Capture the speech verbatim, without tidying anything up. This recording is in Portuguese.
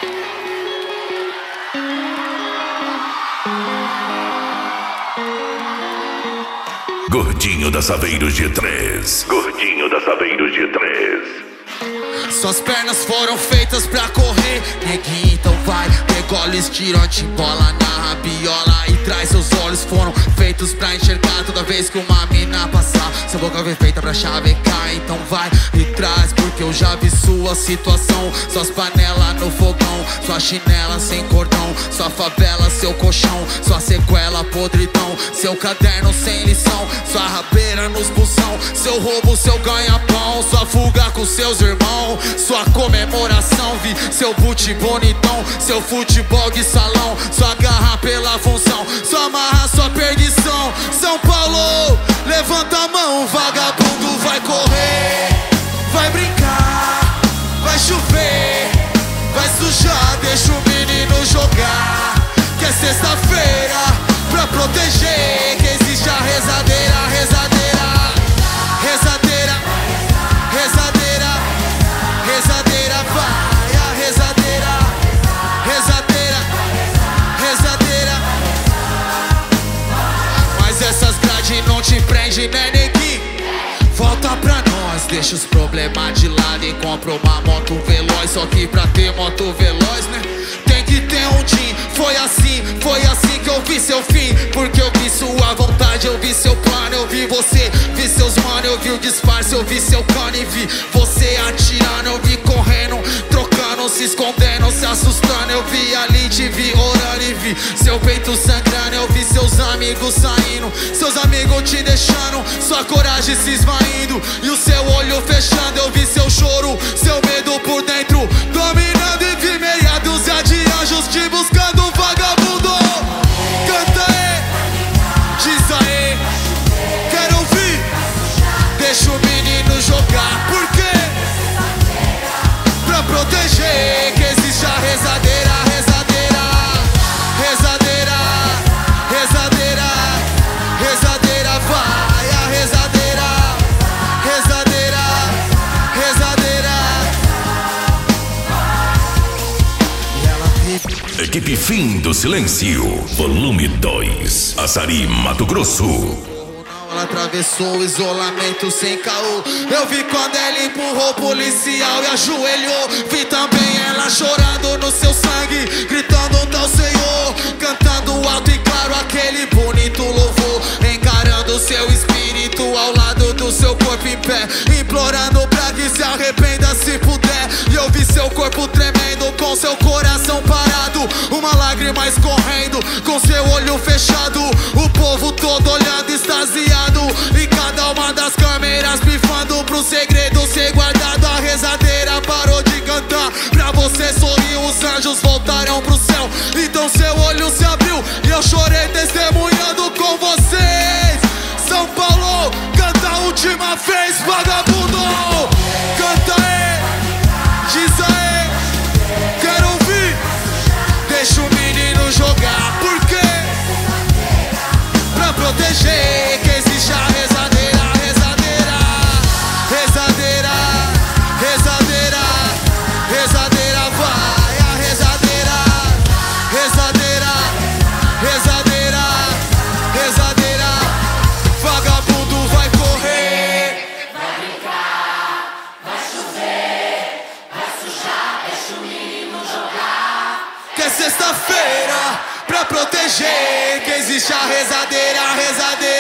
Gordinho da Saveiros G três. Gordinho da Saveiros G três. Suas pernas foram feitas pra correr, neguinho, então vai. Degola, estira, te bola na rabiola e traz. Seus olhos foram feitos pra enxergar toda vez que uma mina passar. Sua boca foi feita pra chavecar, então vai e traz. Porque eu já vi sua situação. Suas panelas no fogão, sua chinela sem cordão, sua favela, seu colchão, sua sequela, podridão, seu caderno sem lição, sua rabeira nos pulsão, seu roubo, seu ganha-pão, sua fuga com seus irmãos, sua comemoração. Vi seu boot bonitão, seu futebol de salão, sua garra pela função, sua marra, sua perdição. São Paulo, levanta a mão, vagabundo vai correr, vai brincar, vai chover, vai sujar, deixa o menino jogar. Que é sexta-feira pra proteger, que existe a rezadeira, rezadeira, rezadeira, rezadeira, rezadeira, vai a rezadeira, rezadeira, rezadeira. Mas essas grades não te prende, né, neguinho? Volta pra nós, deixa os problemas de lado e compra uma moto veloz. Só que pra ter moto veloz, né, tem que ter um din. Foi assim, foi assim que eu vi seu fim. Porque eu vi sua vontade, eu vi seu plano, eu vi você, vi seus mano, eu vi o disfarce, eu vi seu cano e vi você atirando, eu vi correndo, trocando, se escondendo, se assustando. Eu vi ali, te vi orando e vi seu peito sangrando. Eu vi seus amigos saindo, seus amigos te deixando, sua coragem se esvaindo e o seu olho fechando. Eu vi seu choro, seu medo por dentro dominando e vi meia dúzia de anjos te buscando, vagabundo. Canta aí, diz aí, quero ouvir. Deixa o menino jogar, por quê? Pra proteger, que existe a rezadeira, rezadeira, rezadeira, rezadeira, rezadeira, vai a rezadeira, rezadeira, rezadeira. E ela vive. Equipe Fim do Silêncio, volume dois, Açaí, Mato Grosso. Ela atravessou o isolamento sem caô. Eu vi quando ela empurrou o policial e ajoelhou. Vi também ela chorando no seu sangue, gritando um tal Senhor, cantando alto e claro aquele bonito louvor, encarando seu espírito ao lado do seu corpo em pé, implorando pra que se arrependa se puder. E eu vi seu corpo tremendo, com seu coração parado, uma lágrima escorrendo, com seu olho fechado. O povo todo olhando extasiado, e cada uma das câmeras pifando pro segredo ser guardado. A rezadeira parou de cantar, pra você sorrir os anjos voltaram pro céu. Então seu olho se abriu e eu chorei testemunhando com vocês. São Paulo, canta a última vez, vagabundo. Canta aí, diz aí, quero ouvir. Deixa o menino jogar, por quê? Pra proteger, que existe a rezadeira, rezadeira, rezadeira, rezadeira, rezadeira, vai a rezadeira, rezadeira, rezadeira, rezadeira. Vagabundo vai correr, vai brincar, vai chover, vai sujar, deixa o menino jogar. que é sexta-feira pra proteger, que existe a rezadeira, rezadeira.